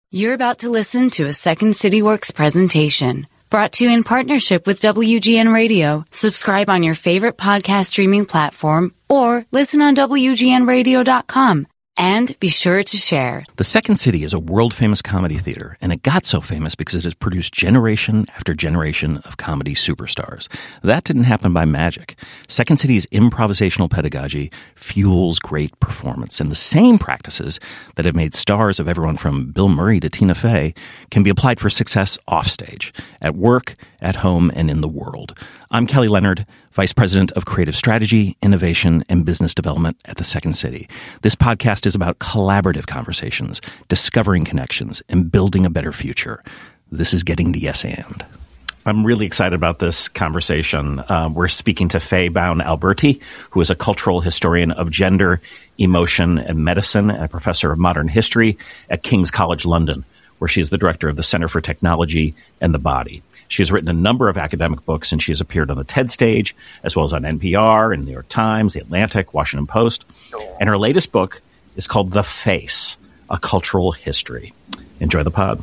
You're about to listen to a Second City Works presentation brought to you in partnership with WGN Radio. Subscribe on your favorite podcast streaming platform or listen on WGNradio.com. And be sure to share. The Second City is a world-famous comedy theater, and it got so famous because it has produced generation after generation of comedy superstars. That didn't happen by magic. Second City's improvisational pedagogy fuels great performance, and the same practices that have made stars of everyone from Bill Murray to Tina Fey can be applied for success offstage, at work, at home, and in the world. I'm Kelly Leonard, Vice President of Creative Strategy, Innovation, and Business Development at the Second City. This podcast is about collaborative conversations, discovering connections, and building a better future. This is Getting the Yes And. I'm really excited about this conversation. We're speaking to Faye Baum-Alberti, who is a cultural historian of gender, emotion, and medicine, and a professor of modern history at King's College London, where she is the director of the Center for Technology and the Body. She has written a number of academic books, and she has appeared on the TED stage, as well as on NPR and New York Times, The Atlantic, Washington Post. And her latest book is called The Face, A Cultural History. Enjoy the pod.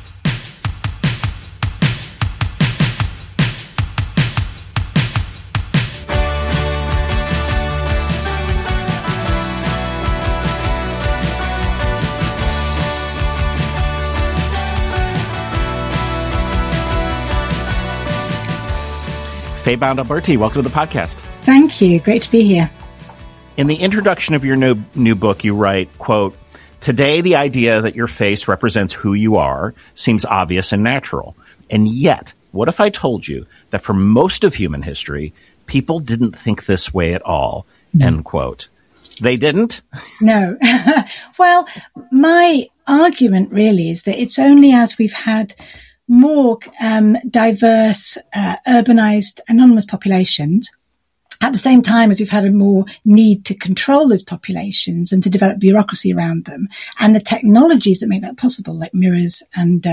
Faye Baum-Alberti, welcome to the podcast. Thank you. Great to be here. In the introduction of your new book, you write, quote, "Today, the idea that your face represents who you are seems obvious and natural. And yet, what if I told you that for most of human history, people didn't think this way at all?" End quote. They didn't? No. Well, my argument really is that it's only as we've had more diverse, urbanized, anonymous populations, at the same time as we've had a more need to control those populations and to develop bureaucracy around them, and the technologies that make that possible, like mirrors and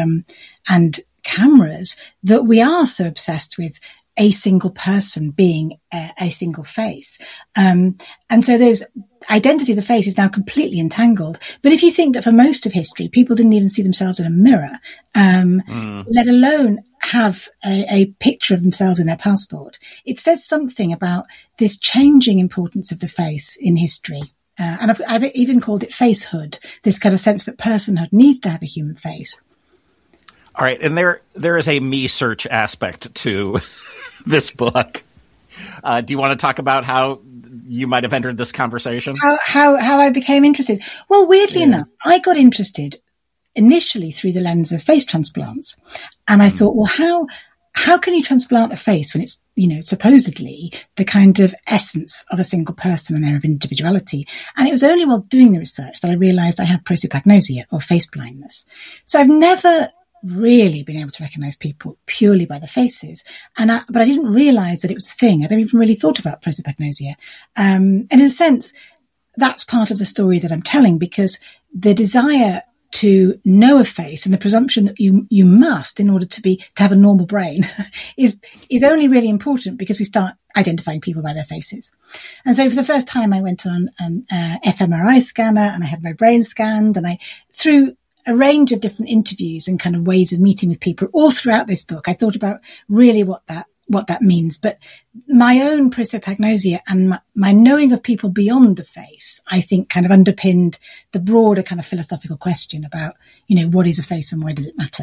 cameras, that we are so obsessed with a single person being a single face. And so there's identity of the face is now completely entangled. But if you think that for most of history, people didn't even see themselves in a mirror, let alone have a picture of themselves in their passport, it says something about this changing importance of the face in history. And I've even called it facehood, this kind of sense that personhood needs to have a human face. All right. And there is a me search aspect to this book. Do you want to talk about how you might have entered this conversation? How I became interested? Well, weirdly enough, I got interested initially through the lens of face transplants. And I thought, well, how can you transplant a face when it's, supposedly the kind of essence of a single person and their individuality? And it was only while doing the research that I realized I had prosopagnosia, or face blindness. So I've never really been able to recognize people purely by the faces. But I didn't realize that it was a thing. I'd never even really thought about prosopagnosia. And in a sense, that's part of the story that I'm telling, because the desire to know a face and the presumption that you must in order to have a normal brain is only really important because we start identifying people by their faces. And so for the first time I went on an fMRI scanner and I had my brain scanned, and through a range of different interviews and kind of ways of meeting with people all throughout this book, I thought about really what that means. But my own prosopagnosia and my knowing of people beyond the face, I think, kind of underpinned the broader kind of philosophical question about, what is a face and why does it matter?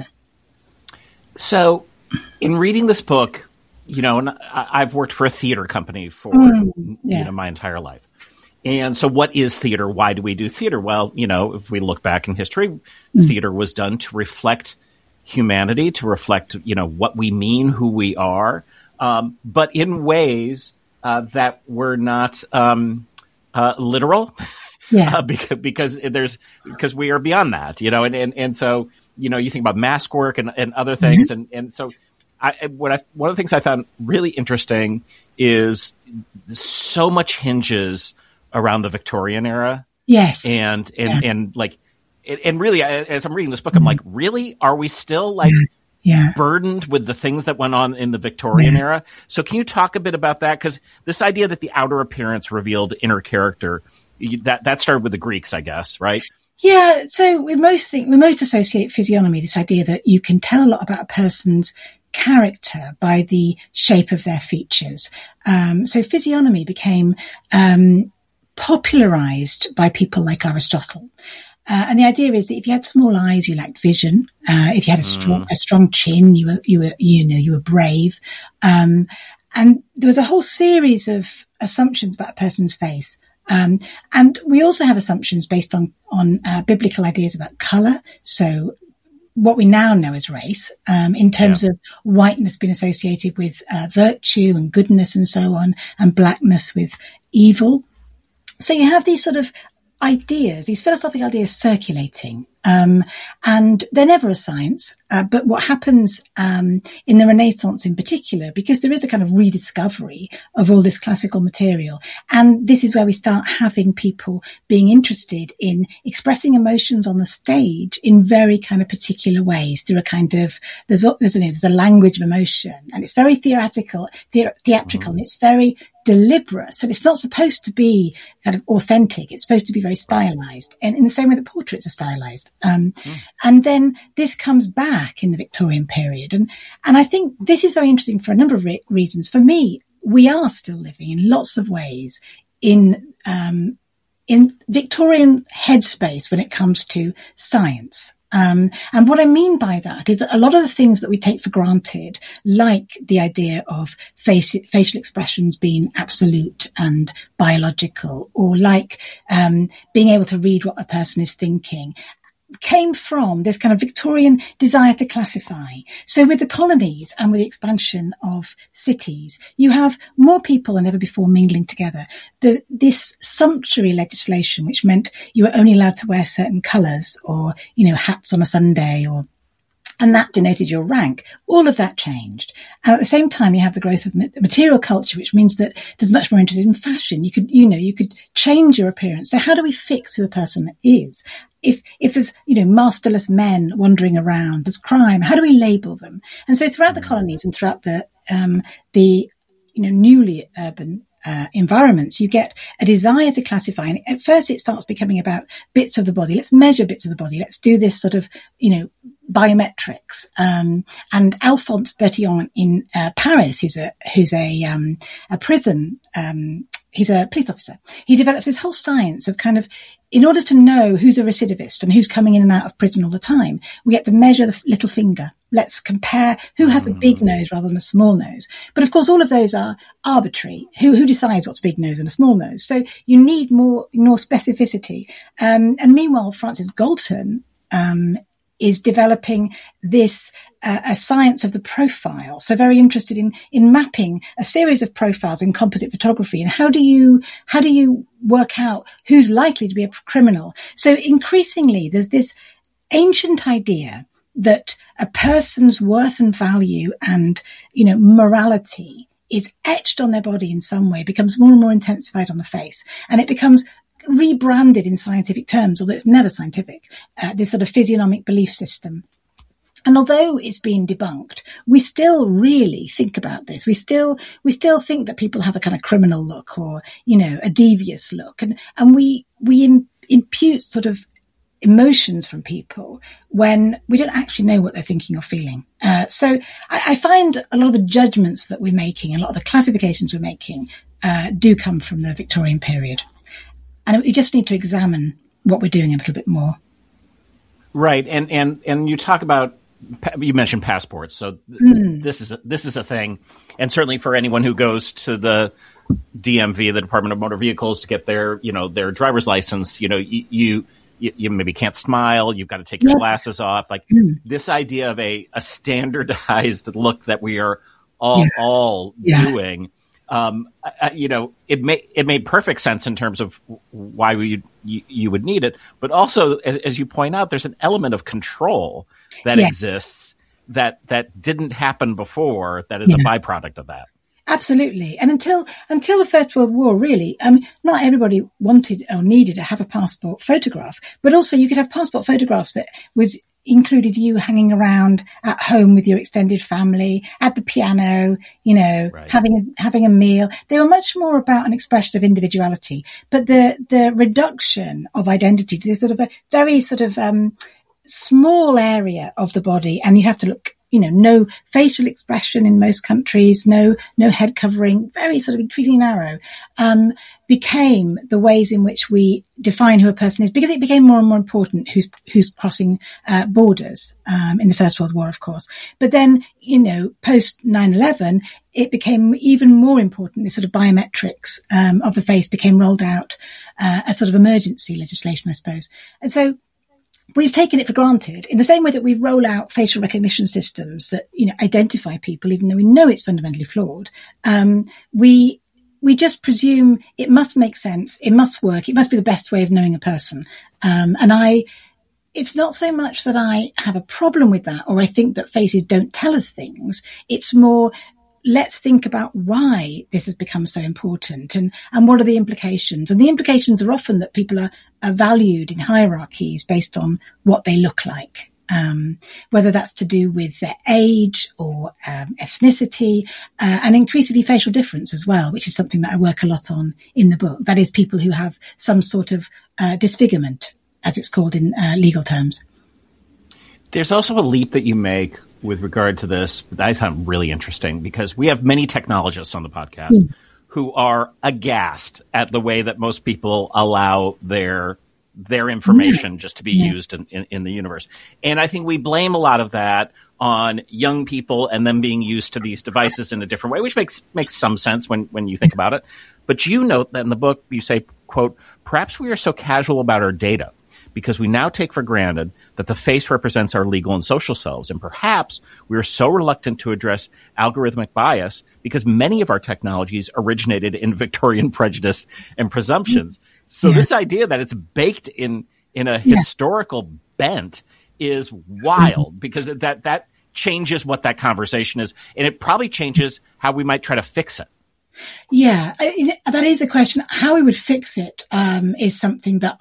So in reading this book, and I've worked for a theater company for my entire life. And so what is theater? Why do we do theater? Well, if we look back in history, theater was done to reflect humanity, to reflect, what we mean, who we are, but in ways that were not literal, because we are beyond that, and so, you think about mask work and other things. And so one of the things I found really interesting is so much hinges around the Victorian era. Yes. And really, as I'm reading this book, I'm like, really? Are we still burdened with the things that went on in the Victorian era? So can you talk a bit about that? Because this idea that the outer appearance revealed inner character, that started with the Greeks, I guess, right? Yeah, so we most associate physiognomy, this idea that you can tell a lot about a person's character by the shape of their features. So physiognomy became popularized by people like Aristotle. And the idea is that if you had small eyes, you lacked vision. If you had a strong chin, you were brave. And there was a whole series of assumptions about a person's face. And we also have assumptions based on biblical ideas about color. So what we now know as race, in terms of whiteness being associated with virtue and goodness and so on, and blackness with evil. So you have these sort of ideas, these philosophical ideas circulating, and they're never a science. But what happens in the Renaissance in particular, because there is a kind of rediscovery of all this classical material, and this is where we start having people being interested in expressing emotions on the stage in very kind of particular ways through a kind of there's a language of emotion, and it's very theatrical, and it's very deliberate. So it's not supposed to be kind of authentic. It's supposed to be very stylized, and in the same way that portraits are stylized. And then this comes back in the Victorian period. And I think this is very interesting for a number of reasons. For me, we are still living in lots of ways in Victorian headspace when it comes to science. And what I mean by that is that a lot of the things that we take for granted, like the idea of facial expressions being absolute and biological, or like being able to read what a person is thinking, came from this kind of Victorian desire to classify. So with the colonies and with the expansion of cities, you have more people than ever before mingling together. This sumptuary legislation, which meant you were only allowed to wear certain colours, or, hats on a Sunday, and that denoted your rank. All of that changed. And at the same time, you have the growth of material culture, which means that there's much more interest in fashion. You could change your appearance. So how do we fix who a person is? If there's, masterless men wandering around, there's crime, how do we label them? And so throughout the colonies and throughout the newly urban environments, you get a desire to classify. And at first it starts becoming about bits of the body. Let's measure bits of the body. Let's do this sort of, biometrics. And Alphonse Bertillon in Paris, who's a prison, he's a police officer. He develops this whole science of kind of, in order to know who's a recidivist and who's coming in and out of prison all the time, we get to measure the little finger. Let's compare who has a big nose rather than a small nose. But of course, all of those are arbitrary. Who decides what's a big nose and a small nose? So you need more specificity. And meanwhile, Francis Galton is developing this a science of the profile. So very interested in mapping a series of profiles in composite photography. And how do you work out who's likely to be a criminal? So increasingly, there's this ancient idea that a person's worth and value and, morality is etched on their body in some way, becomes more and more intensified on the face. And it becomes rebranded in scientific terms, although it's never scientific, this sort of physiognomic belief system. And although it's been debunked, we still really think about this. We still think that people have a kind of criminal look or, a devious look. And we impute sort of emotions from people when we don't actually know what they're thinking or feeling. So I find a lot of the judgments that we're making, a lot of the classifications we're making, do come from the Victorian period. And we just need to examine what we're doing a little bit more. Right. And you talk about, you mentioned passports. So this is a thing. And certainly for anyone who goes to the DMV, the Department of Motor Vehicles, to get their driver's license, you maybe can't smile. You've got to take your glasses off. Like this idea of a standardized look that we are all doing. It made perfect sense in terms of why you would need it, but also, as you point out, there's an element of control that exists that didn't happen before. That is a byproduct of that. Absolutely. And until the First World War, really, not everybody wanted or needed to have a passport photograph, but also you could have passport photographs that was included you hanging around at home with your extended family, at the piano, right, having a meal. They were much more about an expression of individuality. But the reduction of identity to this sort of a very sort of small area of the body, and you have to look, no facial expression in most countries, no head covering, very sort of increasingly narrow, became the ways in which we define who a person is, because it became more and more important who's crossing borders in the First World War, of course. But then, post 9/11, it became even more important. This sort of biometrics of the face became rolled out as sort of emergency legislation, I suppose. And so we've taken it for granted in the same way that we roll out facial recognition systems that, identify people, even though we know it's fundamentally flawed. We just presume it must make sense. It must work. It must be the best way of knowing a person. It's not so much that I have a problem with that, or I think that faces don't tell us things. It's more, let's think about why this has become so important and what are the implications. And the implications are often that people are valued in hierarchies based on what they look like, whether that's to do with their age or ethnicity, and increasingly facial difference as well, which is something that I work a lot on in the book. That is, people who have some sort of disfigurement, as it's called in legal terms. There's also a leap that you make with regard to this that I found really interesting, because we have many technologists on the podcast who are aghast at the way that most people allow their information just to be used in the universe. And I think we blame a lot of that on young people and them being used to these devices in a different way, which makes some sense when you think about it. But you note that in the book, you say, quote, "Perhaps we are so casual about our data because we now take for granted that the face represents our legal and social selves. And perhaps we are so reluctant to address algorithmic bias because many of our technologies originated in Victorian prejudice and presumptions." So this idea that it's baked in a historical bent is wild, because that changes what that conversation is. And it probably changes how we might try to fix it. Yeah, that is a question. How we would fix it is something that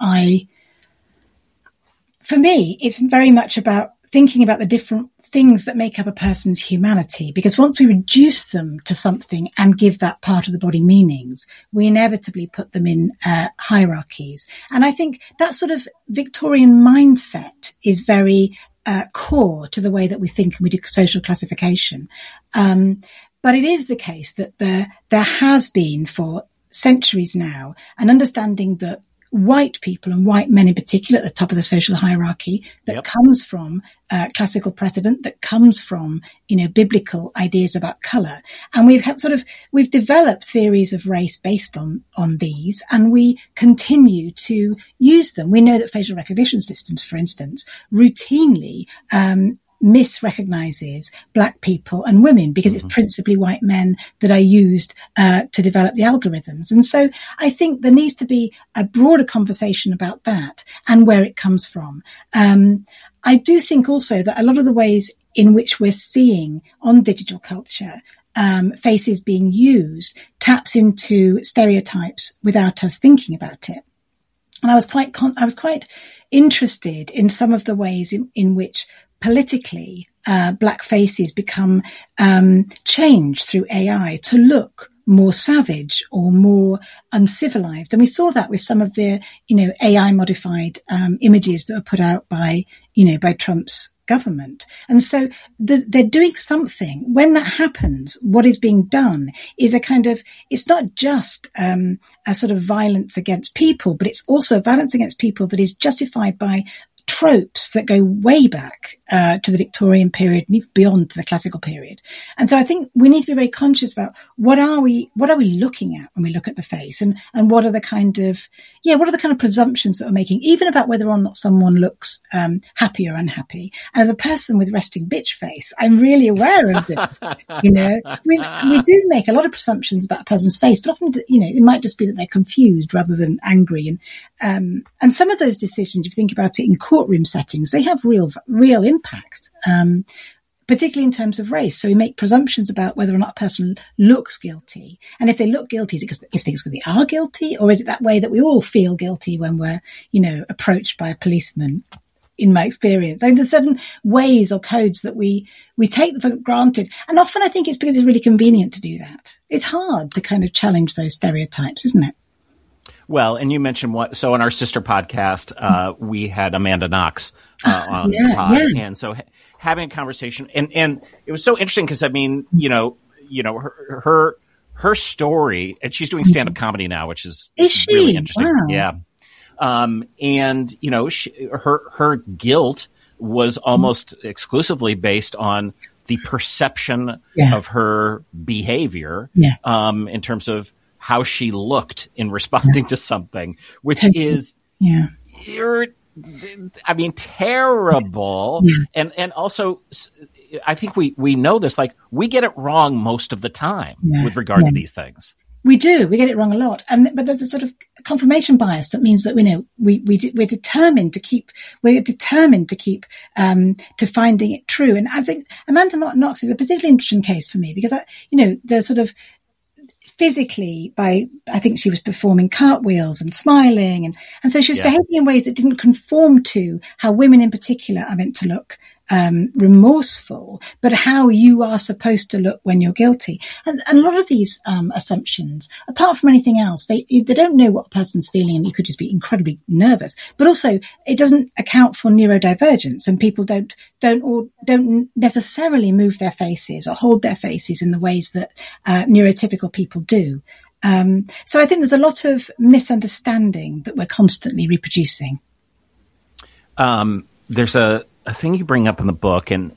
for me, it's very much about thinking about the different things that make up a person's humanity, because once we reduce them to something and give that part of the body meanings, we inevitably put them in hierarchies. And I think that sort of Victorian mindset is very core to the way that we think and we do social classification. But it is the case that there has been for centuries now an understanding that white people, and white men in particular, at the top of the social hierarchy, that comes from classical precedent, that comes from biblical ideas about color, and we've developed theories of race based on these, and we continue to use them. We know that facial recognition systems, for instance, routinely misrecognizes black people and women, because it's principally white men that are used to develop the algorithms. And so I think there needs to be a broader conversation about that and where it comes from. I do think also that a lot of the ways in which we're seeing on digital culture faces being used taps into stereotypes without us thinking about it. And I was quite interested in some of the ways in which politically black faces become changed through AI to look more savage or more uncivilized. And we saw that with some of the, AI modified images that were put out by Trump's government. And so they're doing something. When that happens, what is being done is it's not just a sort of violence against people, but it's also violence against people that is justified by tropes that go way back to the Victorian period and even beyond to the classical period. And so I think we need to be very conscious about what are we looking at when we look at the face, and what are the kind of presumptions that we're making, even about whether or not someone looks happy or unhappy. And as a person with resting bitch face, I'm really aware of this. We do make a lot of presumptions about a person's face, but often it might just be that they're confused rather than angry. And some of those decisions, if you think about it in courtroom settings, they have real impacts, particularly in terms of race. So we make presumptions about whether or not a person looks guilty. And if they look guilty, is it because they are guilty? Or is it that way that we all feel guilty when we're, approached by a policeman? in my experience. I mean, there's certain ways or codes that we take for granted. And often I think it's because it's really convenient to do that. It's hard to kind of challenge those stereotypes, isn't it? Well, and you mentioned so on our sister podcast, we had Amanda Knox on the pod. Yeah. And so having a conversation, and it was so interesting because, I mean, her story, and she's doing stand-up comedy now, which is really interesting. Wow. Yeah. And, her guilt was almost exclusively based on the perception of her behavior, in terms of how she looked in responding to something, which is, terrible. Yeah. And also, I think we know this, like, we get it wrong most of the time with regard to these things. We do. We get it wrong a lot. But there's a sort of confirmation bias that means that, we're determined to keep to finding it true. And I think Amanda Knox is a particularly interesting case for me because, the sort of physically I think she was performing cartwheels and smiling. And so she was behaving in ways that didn't conform to how women in particular are meant to look. Remorseful, but how you are supposed to look when you're guilty. And a lot of these assumptions, apart from anything else, they don't know what a person's feeling, and you could just be incredibly nervous. But also, it doesn't account for neurodivergence, and people don't necessarily move their faces or hold their faces in the ways that neurotypical people do. So I think there's a lot of misunderstanding that we're constantly reproducing. There's a thing you bring up in the book, and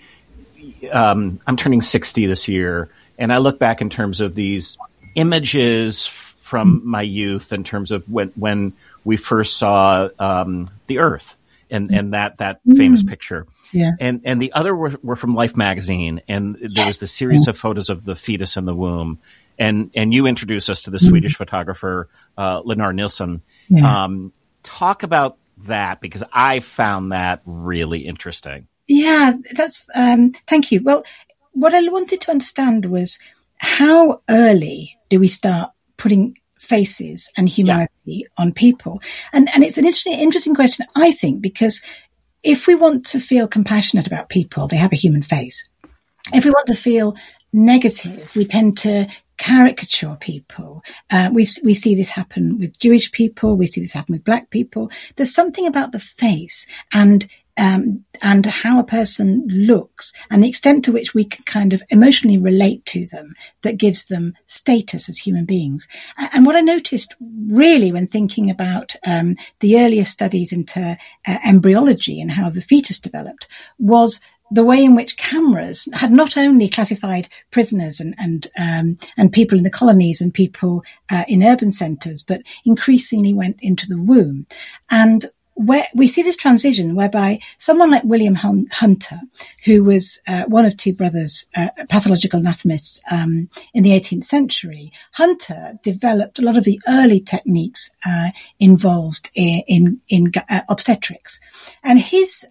I'm turning 60 this year, and I look back in terms of these images from my youth in terms of when we first saw the Earth and that famous picture. Yeah. And the other were from Life magazine, and there was the series of photos of the fetus in the womb. And you introduced us to the Swedish photographer Lennart Nilsson. Yeah. Talk about that, because I found that really interesting. Yeah, that's thank you. Well, what I wanted to understand was how early do we start putting faces and humanity on people? And it's an interesting question, I think, because if we want to feel compassionate about people, they have a human face. If we want to feel negative, we tend to caricature people. We see this happen with Jewish people. We see this happen with Black people. There's something about the face and how a person looks and the extent to which we can kind of emotionally relate to them that gives them status as human beings. And what I noticed really when thinking about the earlier studies into embryology and how the fetus developed was the way in which cameras had not only classified prisoners and people in the colonies and people in urban centres, but increasingly went into the womb. And where we see this transition whereby someone like William Hunter, who was one of two brothers, pathological anatomists in the 18th century, Hunter developed a lot of the early techniques involved in obstetrics. And his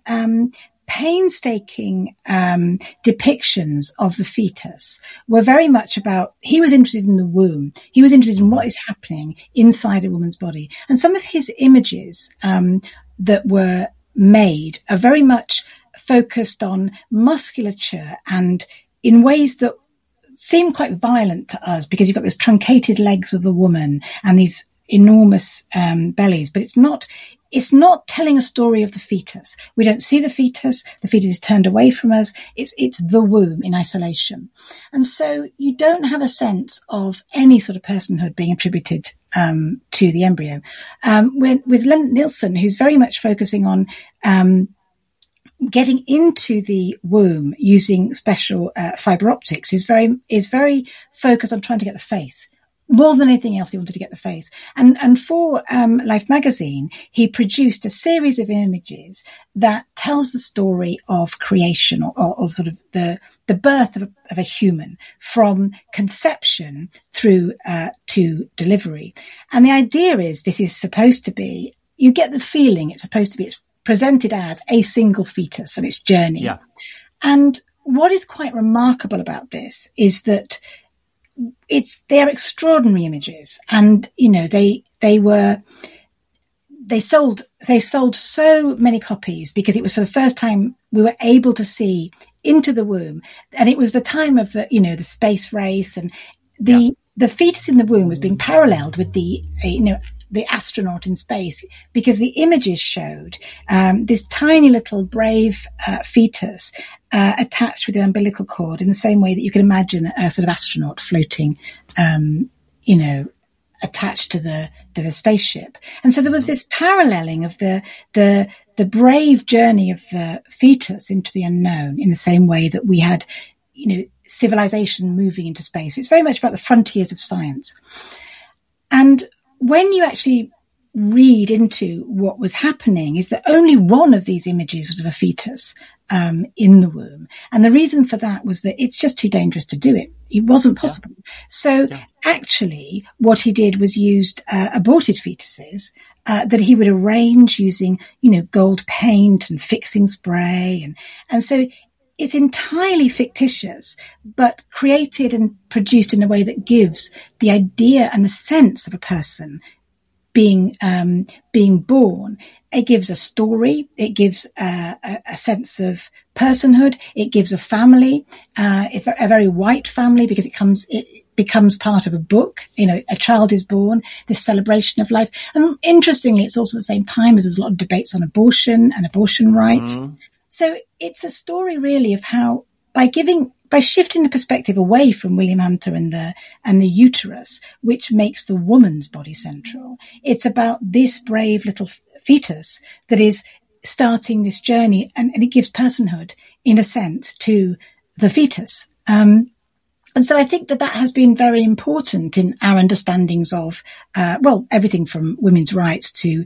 painstaking depictions of the fetus were very much about, he was interested in the womb. He was interested in what is happening inside a woman's body. And some of his images that were made are very much focused on musculature and in ways that seem quite violent to us, because you've got these truncated legs of the woman and these enormous bellies, but it's not telling a story of the fetus. We don't see the fetus. The fetus is turned away from us. It's the womb in isolation. And so you don't have a sense of any sort of personhood being attributed to the embryo. With Lennart Nilsson, who's very much focusing on getting into the womb using special fiber optics, is very focused on trying to get the face. More than anything else, he wanted to get the face. And for Life magazine, he produced a series of images that tells the story of creation or sort of the birth of a human from conception through to delivery. And the idea is this is supposed to be, you get the feeling it's presented as a single fetus and its journey. Yeah. And what is quite remarkable about this is that they are extraordinary images, and they were they sold so many copies because it was for the first time we were able to see into the womb. And it was the time of the, the space race, and the fetus in the womb was being paralleled with the astronaut in space, because the images showed this tiny little brave fetus attached with the umbilical cord in the same way that you can imagine a sort of astronaut floating, attached to the spaceship. And so there was this paralleling of the brave journey of the fetus into the unknown in the same way that we had, civilization moving into space. It's very much about the frontiers of science. And when you actually read into what was happening, is that only one of these images was of a fetus in the womb. And the reason for that was that it's just too dangerous to do it. It wasn't possible. Yeah. So actually what he did was used aborted fetuses that he would arrange using, gold paint and fixing spray. And so it's entirely fictitious, but created and produced in a way that gives the idea and the sense of a person being born. It gives a story. It gives a sense of personhood. It gives a family. It's a very white family because it becomes part of a book. A child is born, this celebration of life. And interestingly, it's also the same time as there's a lot of debates on abortion and abortion rights. Mm-hmm. So it's a story really of how by shifting the perspective away from William Hunter and the uterus, which makes the woman's body central, it's about this brave little fetus that is starting this journey, and it gives personhood, in a sense, to the fetus. And so I think that has been very important in our understandings of, everything from women's rights to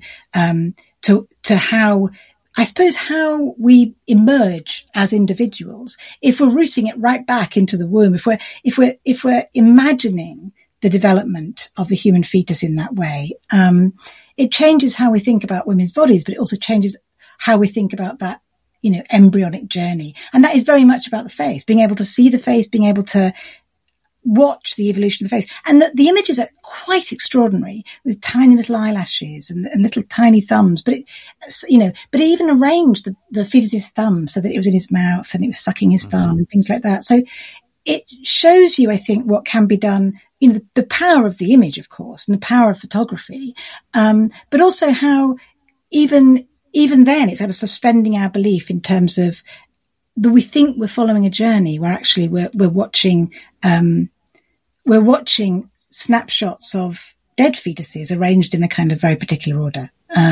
how, I suppose, how we emerge as individuals. If we're rooting it right back into the womb, if we're imagining the development of the human fetus in that way, it changes how we think about women's bodies, but it also changes how we think about that, embryonic journey. And that is very much about the face, being able to see the face, being able to watch the evolution of the face. And the images are quite extraordinary, with tiny little eyelashes and little tiny thumbs. But but he even arranged the fetus's thumb so that it was in his mouth and it was sucking his thumb and things like that. So it shows you, I think, what can be done, the power of the image, of course, and the power of photography. But also how even then it's sort of suspending our belief in terms of that we think we're following a journey where actually we're watching snapshots of dead fetuses arranged in a kind of very particular order.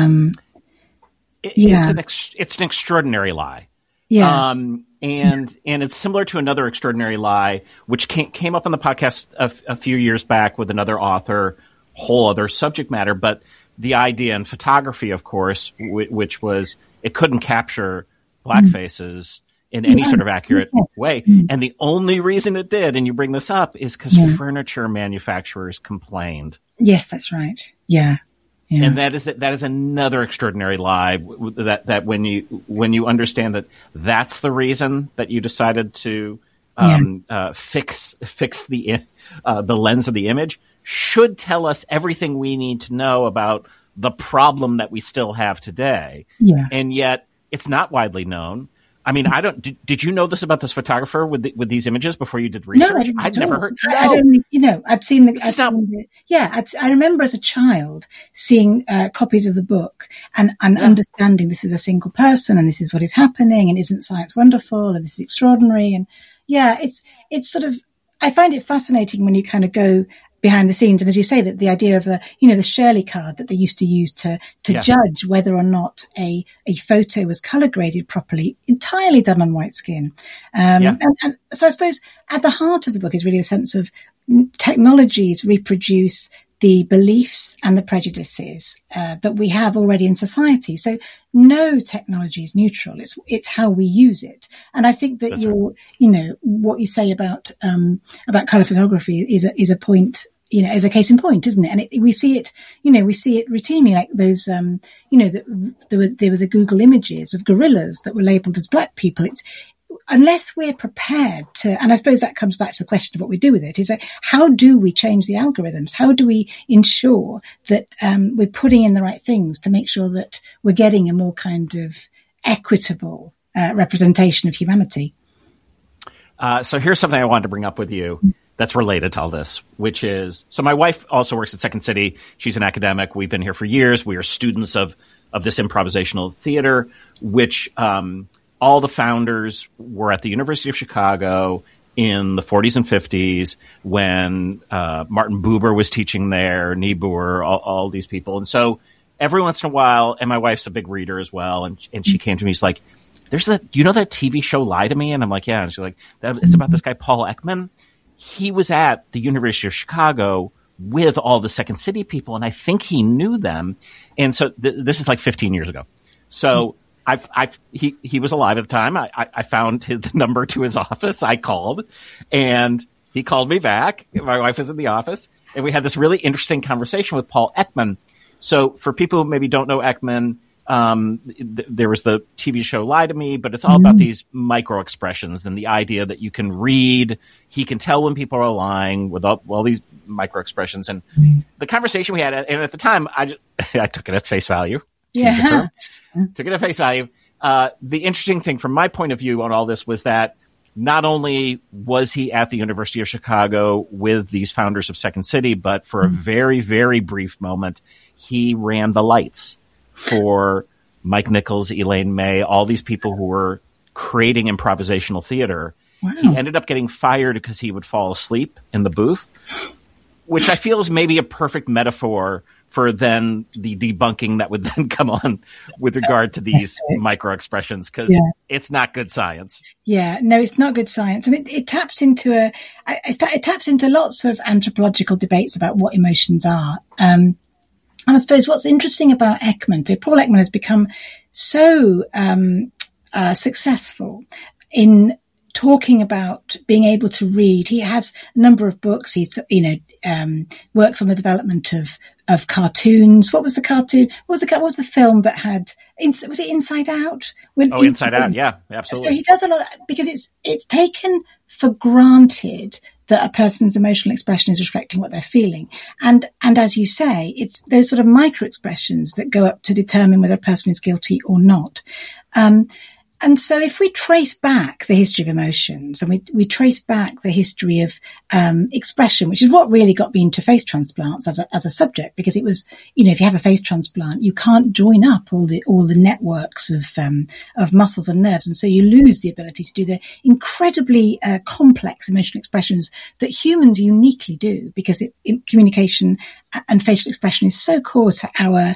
It's an extraordinary lie. Yeah. And it's similar to another extraordinary lie, which came up on the podcast a few years back with another author, whole other subject matter, but the idea in photography, of course, which was it couldn't capture black faces in any sort of accurate way. And the only reason it did, and you bring this up, is because furniture manufacturers complained. Yes, that's right. Yeah. Yeah. And that is another extraordinary lie, that when you understand that that's the reason that you decided to fix the lens of the image, should tell us everything we need to know about the problem that we still have today. Yeah. And yet it's not widely known. I mean, did you know this about this photographer with these images before you did research? No, I didn't. I'd never heard. No. I don't, I've seen I remember as a child seeing copies of the book and understanding this is a single person and this is what is happening and isn't science wonderful and this is extraordinary. And it's sort of, I find it fascinating when you kind of go behind the scenes. And as you say, that the idea of the Shirley card that they used to use to judge whether or not a photo was color graded properly, entirely done on white skin. And so I suppose at the heart of the book is really a sense of technologies reproduce the beliefs and the prejudices that we have already in society. So no technology is neutral. It's how we use it. And I think that what you say about color photography is a point, is a case in point, isn't it? And we see it routinely, like those, there were the Google images of gorillas that were labeled as black people. unless we're prepared to, and I suppose that comes back to the question of what we do with it, is that how do we change the algorithms? How do we ensure that we're putting in the right things to make sure that we're getting a more kind of equitable representation of humanity? So here's something I wanted to bring up with you that's related to all this, which is, so my wife also works at Second City. She's an academic. We've been here for years. We are students of this improvisational theater, which all the founders were at the University of Chicago in the 40s and 50s when Martin Buber was teaching there, Niebuhr, all these people. And so every once in a while, and my wife's a big reader as well, and she came to me, she's like, you know that TV show Lie to Me? And I'm like, yeah. And she's like, it's about this guy, Paul Ekman. He was at the University of Chicago with all the Second City people, and I think he knew them. And so this is like 15 years ago. So he was alive at the time. I found the number to his office. I called, and he called me back. My wife was in the office, and we had this really interesting conversation with Paul Ekman. So for people who maybe don't know Ekman, there was the TV show Lie to Me, but it's all about these micro expressions and the idea that you can read, he can tell when people are lying with all these micro expressions. And the conversation we had, and at the time, I took it at face value. Yeah. Took it at face value. The interesting thing from my point of view on all this was that not only was he at the University of Chicago with these founders of Second City, but for a very, very brief moment, he ran the lights for Mike Nichols, Elaine May, all these people who were creating improvisational theater. Wow. He ended up getting fired because he would fall asleep in the booth, which I feel is maybe a perfect metaphor for then the debunking that would then come on with regard to these micro expressions, because it's not good science. Yeah, no, it's not good science. And it taps into it taps into lots of anthropological debates about what emotions are. And I suppose what's interesting about Ekman, Paul Ekman has become so successful in talking about being able to read. He has a number of books. He's, works on the development of cartoons. What was the cartoon? What was the film that had, was it Inside Out? Inside Out. Yeah, absolutely. So he does a lot because it's taken for granted that a person's emotional expression is reflecting what they're feeling. And as you say, it's those sort of micro expressions that go up to determine whether a person is guilty or not. And so if we trace back the history of emotions and we trace back the history of expression, which is what really got me into face transplants as a subject, because it was, if you have a face transplant, you can't join up all the networks of muscles and nerves. And so you lose the ability to do the incredibly complex emotional expressions that humans uniquely do, because communication and facial expression is so core to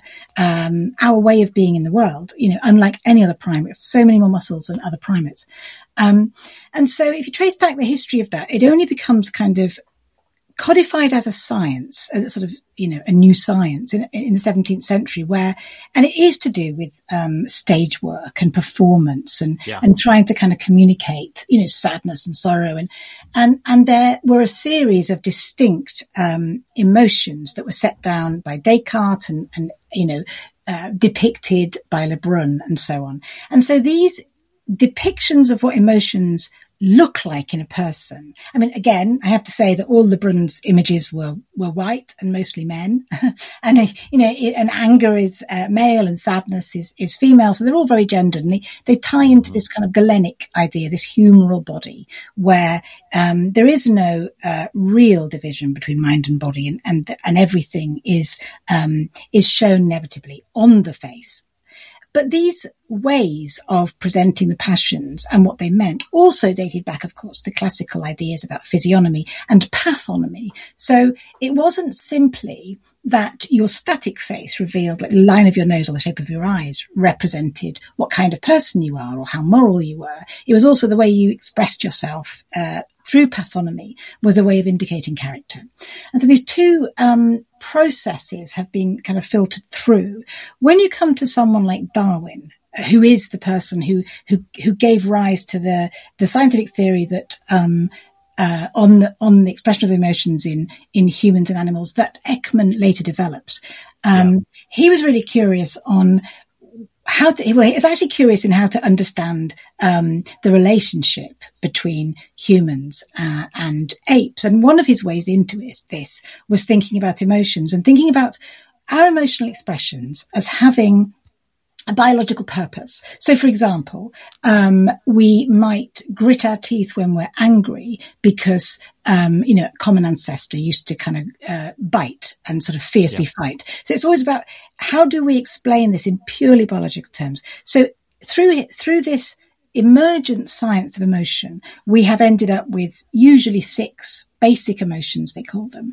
our way of being in the world. Unlike any other primate, we have so many more muscles than other primates. And so if you trace back the history of that, it only becomes kind of codified as a science, a sort of, a new science in the 17th century and it is to do with, stage work and performance and trying to kind of communicate, sadness and sorrow. And there were a series of distinct, emotions that were set down by Descartes and depicted by Le Brun and so on. And so these depictions of what emotions look like in a person. I mean, again, I have to say that all Le Brun's images were white and mostly men. And, and anger is male and sadness is female. So they're all very gendered, and they tie into this kind of Galenic idea, this humoral body where, there is no, real division between mind and body, and everything is shown inevitably on the face. But these ways of presenting the passions and what they meant also dated back, of course, to classical ideas about physiognomy and pathognomy. So it wasn't simply that your static face revealed, like the line of your nose or the shape of your eyes represented what kind of person you are or how moral you were. It was also the way you expressed yourself through pathognomy was a way of indicating character. And so these two processes have been kind of filtered through. When you come to someone like Darwin, who is the person who gave rise to the scientific theory that on the expression of the emotions in humans and animals that Ekman later develops, he was really curious on it's actually curious in how to understand the relationship between humans and apes. And one of his ways into this was thinking about emotions and thinking about our emotional expressions as having a biological purpose. So, for example, we might grit our teeth when we're angry because, a common ancestor used to kind of bite and sort of fiercely fight. So it's always about how do we explain this in purely biological terms. So through this emergent science of emotion, we have ended up with usually 6 basic emotions, they call them.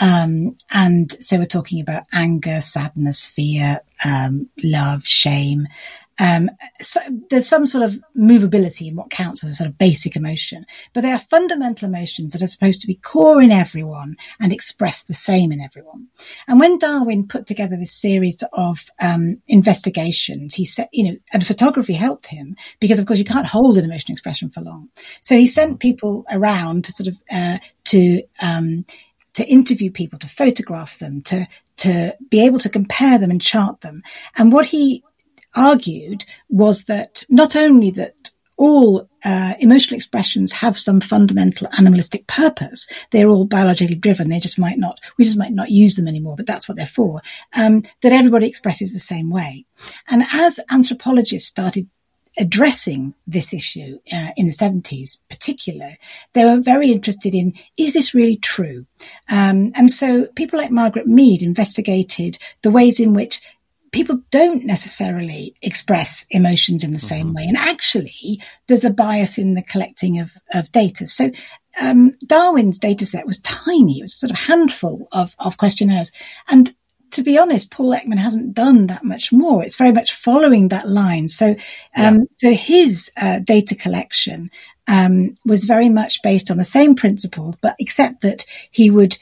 And so we're talking about anger, sadness, fear, love, shame. So there's some sort of movability in what counts as a sort of basic emotion, but they are fundamental emotions that are supposed to be core in everyone and express the same in everyone. And when Darwin put together this series of investigations, he said, and photography helped him because, of course, you can't hold an emotional expression for long. So he sent people around to sort of to interview people, to photograph them, to be able to compare them and chart them. And what he argued was that not only that all emotional expressions have some fundamental animalistic purpose, they're all biologically driven. We just might not use them anymore, but that's what they're for. That everybody expresses the same way. And as anthropologists started addressing this issue in the 70s particularly, they were very interested in, is this really true? And so people like Margaret Mead investigated the ways in which people don't necessarily express emotions in the same way. And actually, there's a bias in the collecting of data. So Darwin's data set was tiny. It was sort of a handful of questionnaires. And to be honest, Paul Ekman hasn't done that much more. It's very much following that line. So so his data collection was very much based on the same principle, but except that he would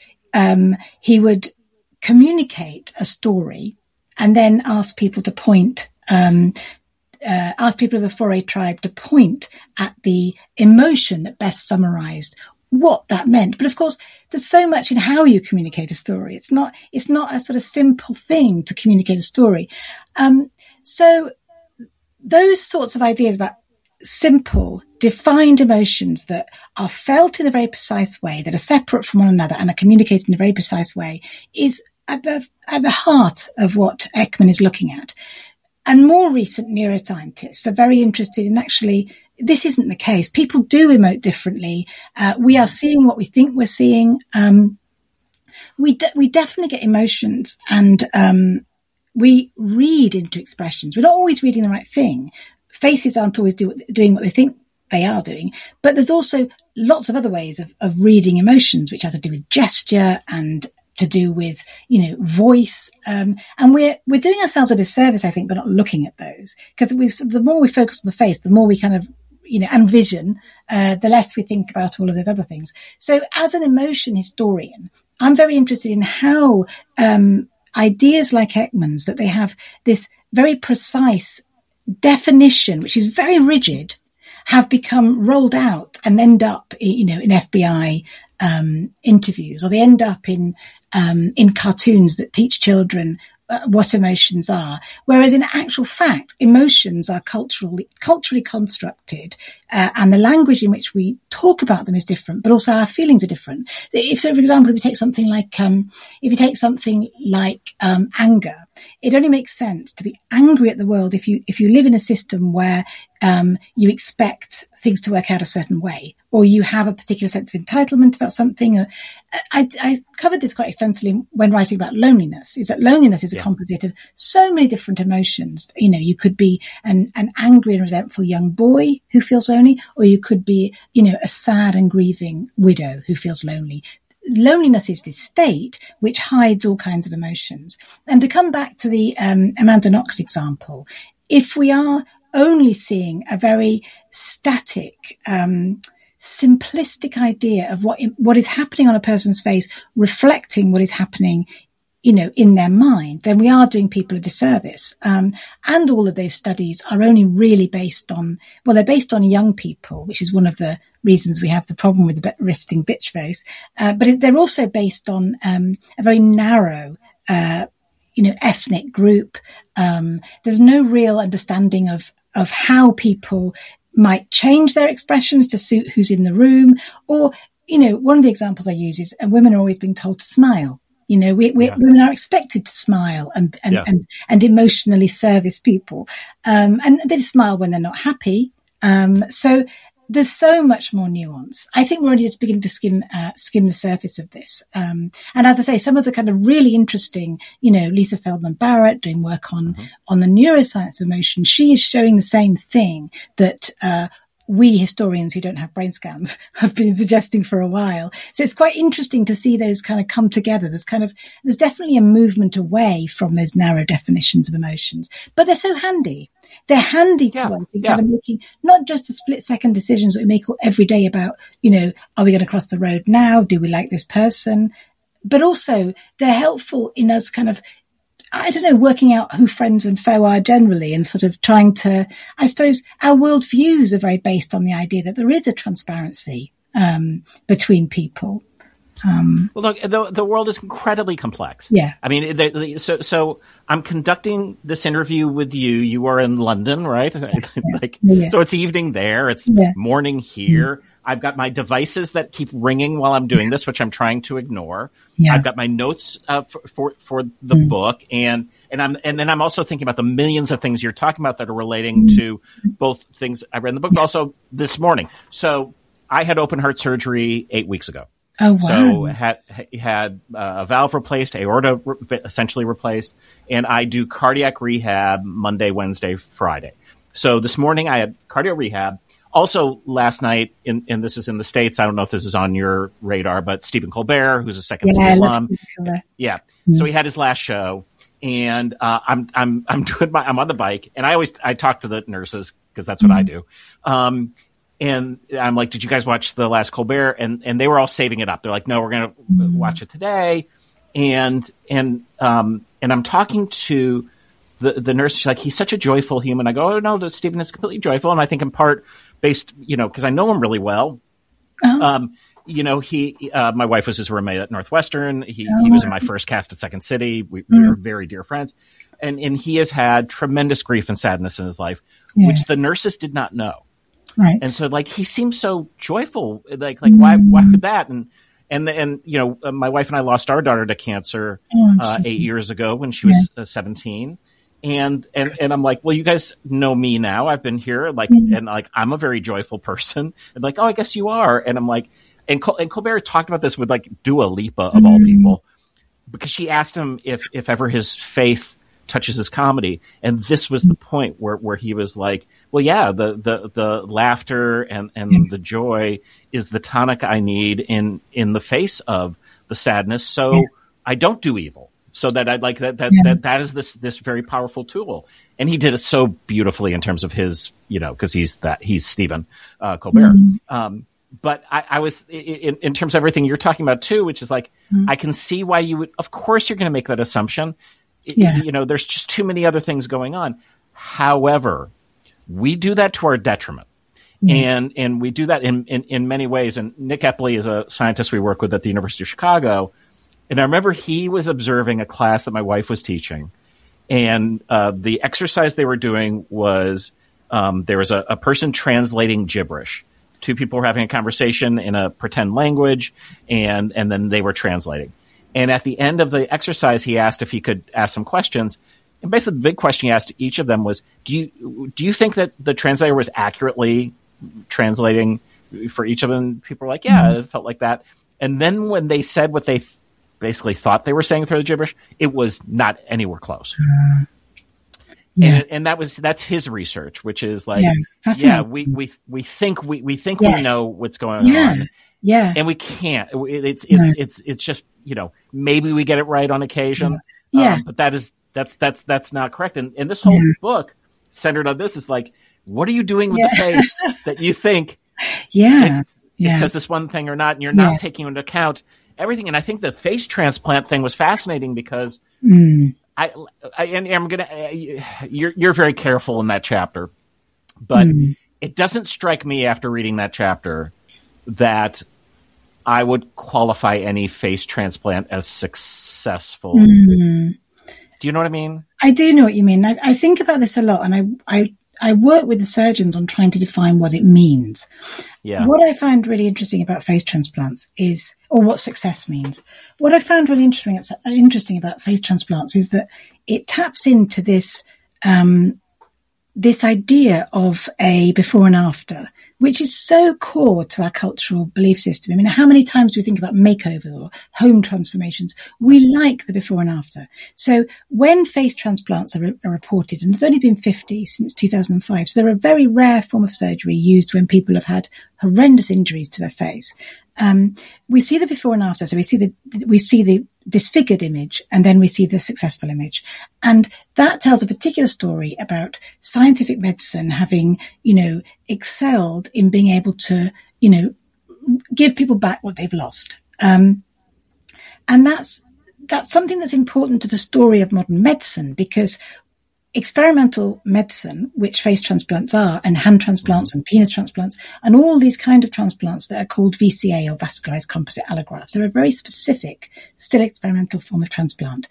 communicate a story and then ask people to point, ask people of the Foray tribe to point at the emotion that best summarized what that meant. But of course, there's so much in how you communicate a story. It's not a sort of simple thing to communicate a story. So those sorts of ideas about simple, defined emotions that are felt in a very precise way, that are separate from one another and are communicated in a very precise way is at the heart of what Ekman is looking at. And more recent neuroscientists are very interested in actually, this isn't the case. People do emote differently. We are seeing what we think we're seeing. We definitely get emotions and we read into expressions. We're not always reading the right thing. Faces aren't always doing what they think they are doing, but there's also lots of other ways of reading emotions, which have to do with gesture and to do with, voice. And we're doing ourselves a disservice, I think, by not looking at those. Because the more we focus on the face, the more we kind of, and vision, the less we think about all of those other things. So as an emotion historian, I'm very interested in how ideas like Ekman's, that they have this very precise definition, which is very rigid, have become rolled out and end up, in FBI interviews, or they end up in cartoons that teach children what emotions are. Whereas in actual fact, emotions are culturally constructed, and the language in which we talk about them is different, but also our feelings are different. So, for example, if you take something like anger, it only makes sense to be angry at the world if you live in a system where you expect things to work out a certain way, or you have a particular sense of entitlement about something. I covered this quite extensively when writing about loneliness, is that loneliness is a composite of so many different emotions. You could be an angry and resentful young boy who feels lonely, or you could be, a sad and grieving widow who feels lonely. Loneliness is this state which hides all kinds of emotions. And to come back to the Amanda Knox example, if we are only seeing a very static, simplistic idea of what is happening on a person's face, reflecting what is happening, in their mind, then we are doing people a disservice. And all of those studies are only really based on young people, which is one of the reasons we have the problem with the resting bitch face. But they're also based on a very narrow, ethnic group. There's no real understanding of how people might change their expressions to suit who's in the room. Or, one of the examples I use is women are always being told to smile. Women are expected to smile and emotionally service people. And they smile when they're not happy. So there's so much more nuance. I think we're only just beginning to skim the surface of this. And as I say, some of the kind of really interesting, Lisa Feldman Barrett doing work on the neuroscience of emotion, she is showing the same thing that, we historians who don't have brain scans have been suggesting for a while. So it's quite interesting to see those kind of come together. There's definitely a movement away from those narrow definitions of emotions, but they're so handy. They're handy to us in kind of making not just the split second decisions that we make every day about, are we going to cross the road now? Do we like this person? But also they're helpful in us kind of, working out who friends and foe are generally, and sort of trying to, I suppose, our worldviews are very based on the idea that there is a transparency between people. Well, look, the world is incredibly complex. Yeah. I mean, so I'm conducting this interview with you. You are in London, right? So it's evening there. It's morning here. I've got my devices that keep ringing while I'm doing this, which I'm trying to ignore. Yeah. I've got my notes for the book, and then I'm also thinking about the millions of things you're talking about that are relating to both things I read in the book, but also this morning. So I had open heart surgery 8 weeks ago. Oh, wow. So had a valve replaced, aorta essentially replaced, and I do cardiac rehab Monday, Wednesday, Friday. So this morning I had cardio rehab. Also last night, and this is in the States, I don't know if this is on your radar, but Stephen Colbert, who's a Second City alum. Yeah. So he had his last show, and I'm on the bike, and I talk to the nurses because that's what I do. And I'm like, did you guys watch the last Colbert? And they were all saving it up. They're like, no, we're going to watch it today. And I'm talking to the nurse. She's like, he's such a joyful human. I go, oh no, Stephen is completely joyful. And I think in part based, because I know him really well. Oh. My wife was his roommate at Northwestern. He was in my first cast at Second City. We were very dear friends. And he has had tremendous grief and sadness in his life, which the nurses did not know. Right. And so he seems so joyful. Why would that? And my wife and I lost our daughter to cancer 8 years ago when she was 17. And I'm like, well, you guys know me now. I've been here, and I'm a very joyful person. And oh, I guess you are. And I'm like, and Colbert talked about this with Dua Lipa of all people, because she asked him if ever his faith touches his comedy, and this was the point where he was like, well, yeah, the laughter and the joy is the tonic I need in the face of the sadness, so I don't do evil. So that I like that is this very powerful tool. And he did it so beautifully in terms of his, because he's Stephen Colbert. But I was in terms of everything you're talking about too, which is I can see why you would, of course you're going to make that assumption. There's just too many other things going on. However, we do that to our detriment. And we do that in many ways. And Nick Epley is a scientist we work with at the University of Chicago. And I remember he was observing a class that my wife was teaching. And the exercise they were doing was there was a person translating gibberish. Two people were having a conversation in a pretend language, and then they were translating. And at the end of the exercise, he asked if he could ask some questions. And basically, the big question he asked each of them was, do you think that the translator was accurately translating for each of them? People were like, yeah, it felt like that. And then when they said what they basically thought they were saying through the gibberish, it was not anywhere close. And that's his research, which is we think we know what's going on. Yeah. And we can't. It's just, maybe we get it right on occasion. But that's not correct. And this whole book centered on this is what are you doing with the face that you think it says this one thing or not, and you're not taking into account everything. And I think the face transplant thing was fascinating because you're very careful in that chapter, but it doesn't strike me after reading that chapter that I would qualify any face transplant as successful. Do you know what I mean? I do know what you mean. I think about this a lot, and I work with the surgeons on trying to define what it means. Yeah. What I find really interesting about face transplants is, or what success means. What I found really interesting about face transplants is that it taps into this idea of a before and after, which is so core to our cultural belief system. I mean, how many times do we think about makeovers or home transformations? We like the before and after. So when face transplants are reported, and there's only been 50 since 2005, so they're a very rare form of surgery used when people have had horrendous injuries to their face. We see the before and after. So we see the disfigured image, and then we see the successful image. And that tells a particular story about scientific medicine having, excelled in being able to, give people back what they've lost. And that's something that's important to the story of modern medicine, because experimental medicine, which face transplants are, and hand transplants and penis transplants, and all these kind of transplants that are called VCA, or vascularized composite allografts, they're a very specific, still experimental form of transplant.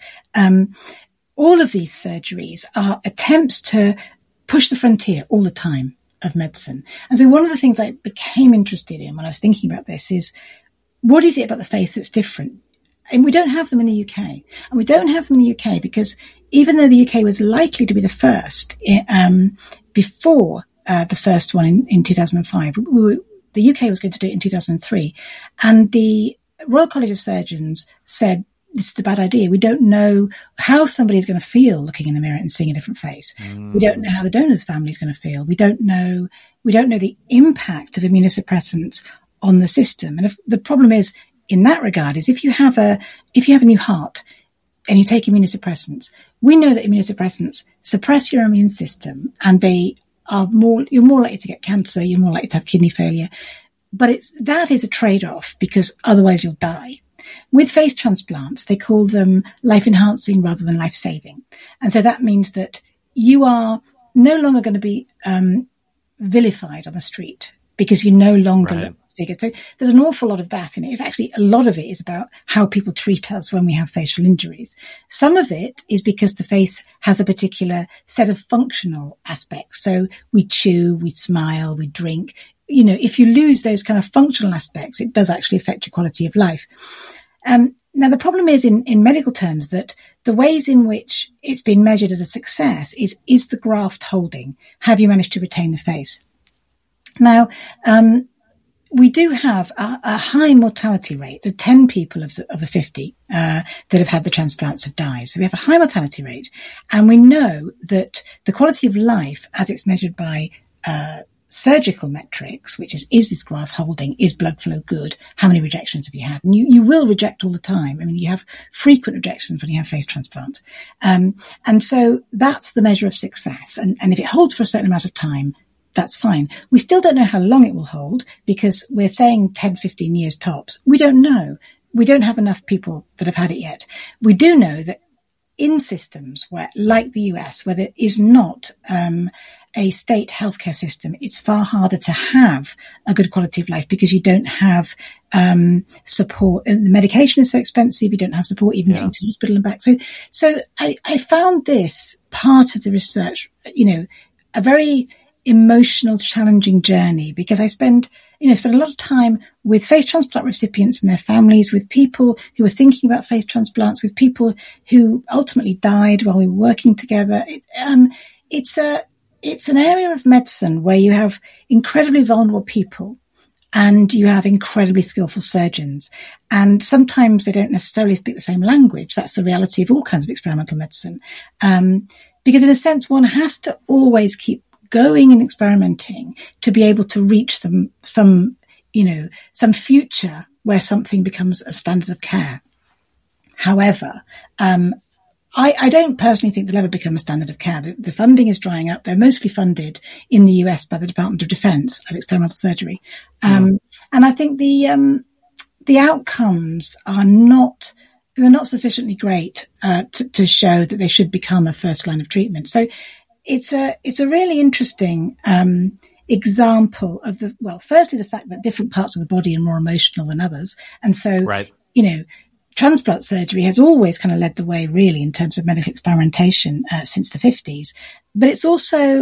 All of these surgeries are attempts to push the frontier all the time of medicine. And so one of the things I became interested in when I was thinking about this is, what is it about the face that's different? And we don't have them in the UK. And we don't have them in the UK because even though the UK was likely to be the first, before the first one in 2005, the UK was going to do it in 2003. And the Royal College of Surgeons said, this is a bad idea. We don't know how somebody is going to feel looking in the mirror and seeing a different face. We don't know how the donor's family is going to feel. We don't know the impact of immunosuppressants on the system. And if the problem is, in that regard, is if you have a new heart and you take immunosuppressants, we know that immunosuppressants suppress your immune system, and you're more likely to get cancer, you're more likely to have kidney failure. But that is a trade-off, because otherwise you'll die. With face transplants, they call them life-enhancing rather than life-saving. And so that means that you are no longer going to be vilified on the street because you no longer look disfigured. So there's an awful lot of that in it. It's actually, a lot of it is about how people treat us when we have facial injuries. Some of it is because the face has a particular set of functional aspects. So we chew, we smile, we drink. If you lose those kind of functional aspects, it does actually affect your quality of life. Now, the problem is in medical terms that the ways in which it's been measured as a success is the graft holding? Have you managed to retain the face? Now, we do have a high mortality rate. The 10 people of the 50 that have had the transplants have died. So we have a high mortality rate. And we know that the quality of life, as it's measured by surgical metrics, which is this graft holding, is blood flow good, how many rejections have you had? And you will reject all the time. I mean, you have frequent rejections when you have face transplant. And so that's the measure of success. And if it holds for a certain amount of time, that's fine. We still don't know how long it will hold, because we're saying 10, 15 years tops. We don't know. We don't have enough people that have had it yet. We do know that in systems where, like the US, where there is not a state healthcare system, it's far harder to have a good quality of life, because you don't have support. And the medication is so expensive, you don't have support even getting to hospital and back. So I found this part of the research, a very emotional, challenging journey, because I spend a lot of time with face transplant recipients and their families, with people who are thinking about face transplants, with people who ultimately died while we were working together. It's an area of medicine where you have incredibly vulnerable people and you have incredibly skillful surgeons. And sometimes they don't necessarily speak the same language. That's the reality of all kinds of experimental medicine. Because in a sense, one has to always keep going and experimenting to be able to reach some future where something becomes a standard of care. However, I don't personally think they'll ever become a standard of care. The funding is drying up. They're mostly funded in the US by the Department of Defense as experimental surgery. And I think the outcomes are they're not sufficiently great to show that they should become a first line of treatment. So it's a really interesting example of firstly, the fact that different parts of the body are more emotional than others. And so, transplant surgery has always kind of led the way, really, in terms of medical experimentation since the 50s. But it's also,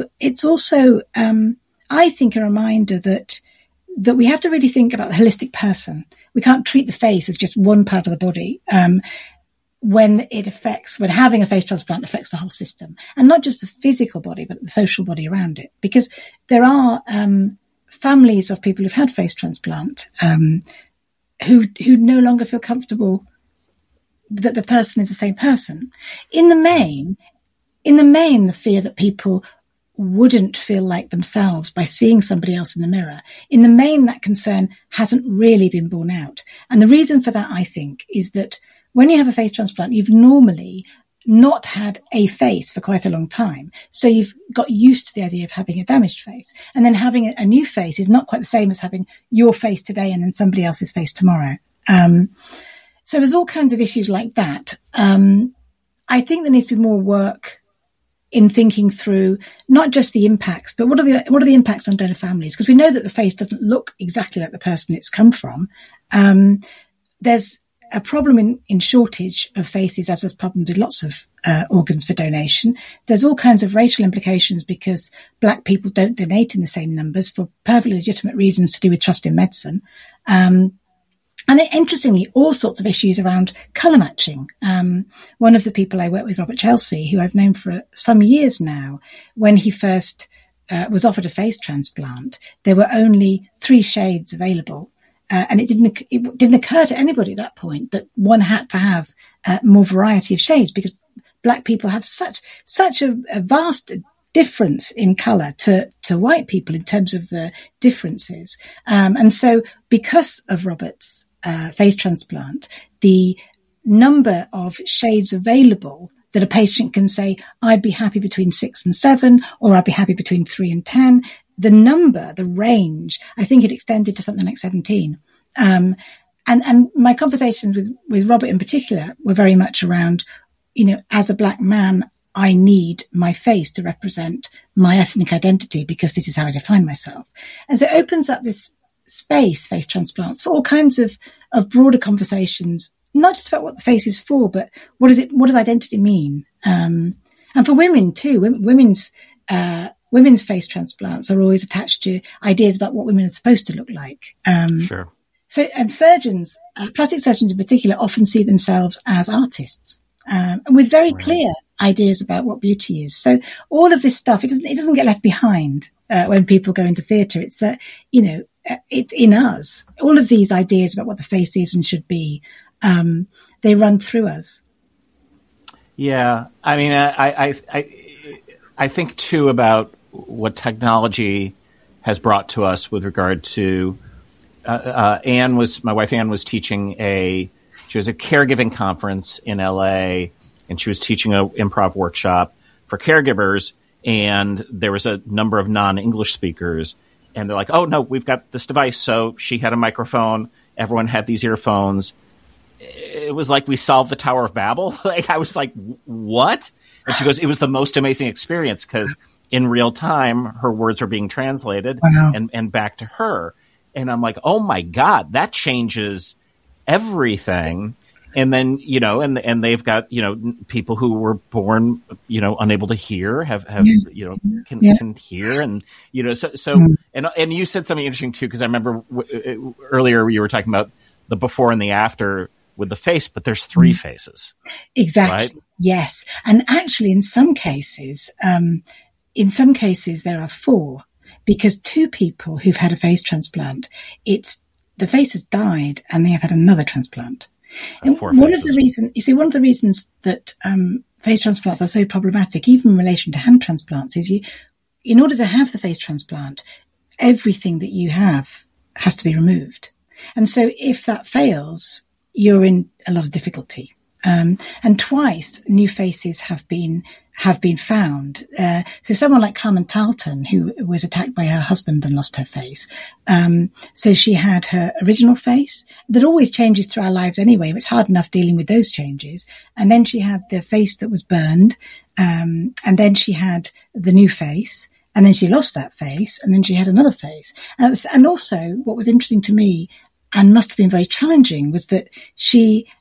I think, a reminder that we have to really think about the holistic person. We can't treat the face as just one part of the body. When having a face transplant affects the whole system, and not just the physical body, but the social body around it. Because there are families of people who've had face transplant who no longer feel comfortable that the person is the same person. In the main, the fear that people wouldn't feel like themselves by seeing somebody else in the mirror, in the main, that concern hasn't really been borne out. And the reason for that, I think, is that when you have a face transplant, you've normally not had a face for quite a long time. So you've got used to the idea of having a damaged face. And then having a new face is not quite the same as having your face today and then somebody else's face tomorrow. So there's all kinds of issues like that. I think there needs to be more work in thinking through not just the impacts, but what are the impacts on donor families? Because we know that the face doesn't look exactly like the person it's come from. There's a problem in shortage of faces, as there's problems with lots of organs for donation. There's all kinds of racial implications because Black people don't donate in the same numbers for perfectly legitimate reasons to do with trust in medicine. And interestingly, all sorts of issues around colour matching. One of the people I work with, Robert Chelsea, who I've known for some years now, when he first was offered a face transplant, there were only 3 shades available. And it didn't occur to anybody at that point that one had to have more variety of shades, because Black people have such a vast difference in colour to white people in terms of the differences. And so because of Robert's face transplant, the number of shades available that a patient can say, I'd be happy between 6 and 7, or I'd be happy between 3 and 10. The range, I think it extended to something like 17. And my conversations with Robert in particular were very much around, as a Black man, I need my face to represent my ethnic identity because this is how I define myself. And so it opens up this space, face transplants, for all kinds of broader conversations, not just about what the face is for, but what does identity mean? And for women too, women's face transplants are always attached to ideas about what women are supposed to look like. Sure. So, and surgeons, plastic surgeons in particular, often see themselves as artists, and with very clear ideas about what beauty is. So all of this stuff, it doesn't get left behind, when people go into theatre. It's it's in us. All of these ideas about what the face is and should be, they run through us. Yeah. I mean, I think too about what technology has brought to us with regard to, my wife Anne was teaching she was a caregiving conference in LA, and she was teaching an improv workshop for caregivers, and there was a number of non-English speakers, and they're like, oh no, we've got this device. So she had a microphone, everyone had these earphones. It was like we solved the Tower of Babel. Like, I was like, what? And she goes, it was the most amazing experience because in real time, her words are being translated and back to her. And I'm like, oh my God, that changes everything. And then, and they've got, people who were born, unable to hear, can hear. And, and you said something interesting too, because I remember earlier you were talking about the before and the after with the face, but there's 3 faces. Exactly. Right? Yes. And actually in some cases there are 4, because 2 people who've had a face transplant, the face has died and they have had another transplant. And one of the reasons that face transplants are so problematic, even in relation to hand transplants, is in order to have the face transplant, everything that you have has to be removed. And so if that fails, you're in a lot of difficulty. And twice new faces have been found. So someone like Carmen Tarleton, who was attacked by her husband and lost her face. So she had her original face that always changes through our lives anyway. It's hard enough dealing with those changes. And then she had the face that was burned. And then she had the new face. And then she lost that face. And then she had another face. And also what was interesting to me and must have been very challenging was that she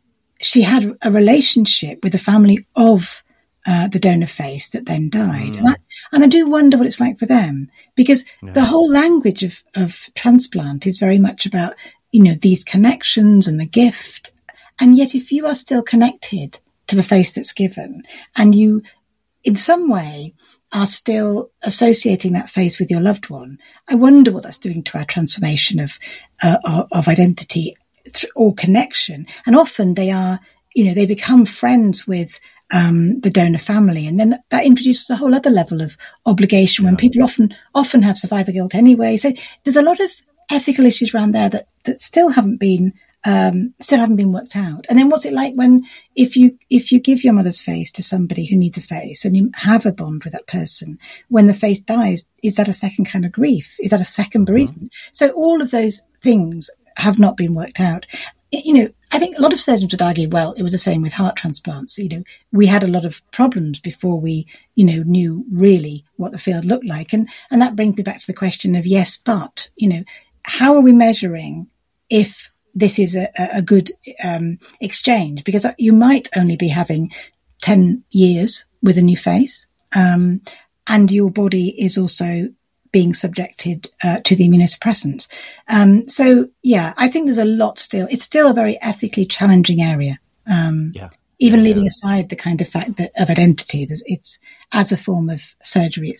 she had a relationship with the family of the donor face that then died. And I do wonder what it's like for them, because the whole language of transplant is very much about, these connections and the gift. And yet if you are still connected to the face that's given, and you in some way are still associating that face with your loved one, I wonder what that's doing to our transformation of identity or connection. And often they are, they become friends with the donor family, and then that introduces a whole other level of obligation when people often have survivor guilt anyway. So there's a lot of ethical issues around there that still haven't been worked out. And then what's it like when, if you give your mother's face to somebody who needs a face and you have a bond with that person, when the face dies, is that a second kind of grief? Is that a second bereavement? So all of those things have not been worked out. I think a lot of surgeons would argue, well, it was the same with heart transplants. We had a lot of problems before we, knew really what the field looked like. And that brings me back to the question of, yes, but, how are we measuring if this is a good exchange? Because you might only be having 10 years with a new face, and your body is also being subjected to the immunosuppressants. So, I think there's a lot still. It's still a very ethically challenging area. Even leaving aside the kind of fact that of identity, it's as a form of surgery.